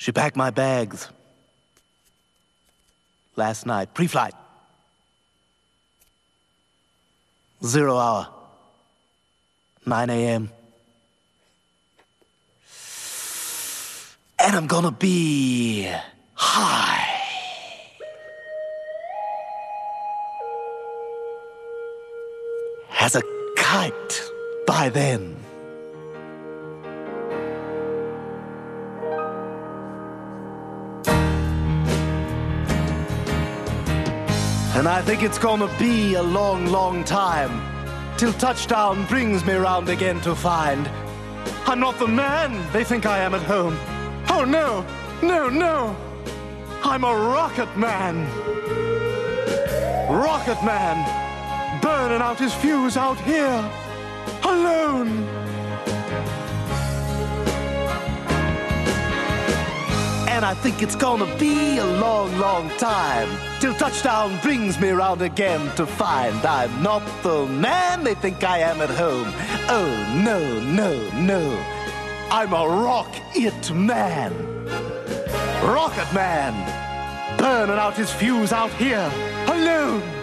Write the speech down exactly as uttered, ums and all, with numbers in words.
She packed my bags last night, pre-flight. Zero hour, nine a m And I'm gonna be high. As a kite by then. And I think it's gonna be a long, long time till touchdown brings me round again to find I'm not the man they think I am at home. Oh no, no, no. I'm a rocket man. Rocket man, burning out his fuse out here, alone. And I think it's gonna be a long, long time till touchdown brings me round again to find I'm not the man they think I am at home. Oh, no, no, no. I'm a rock-it man. Rocket man, burning out his fuse out here, alone.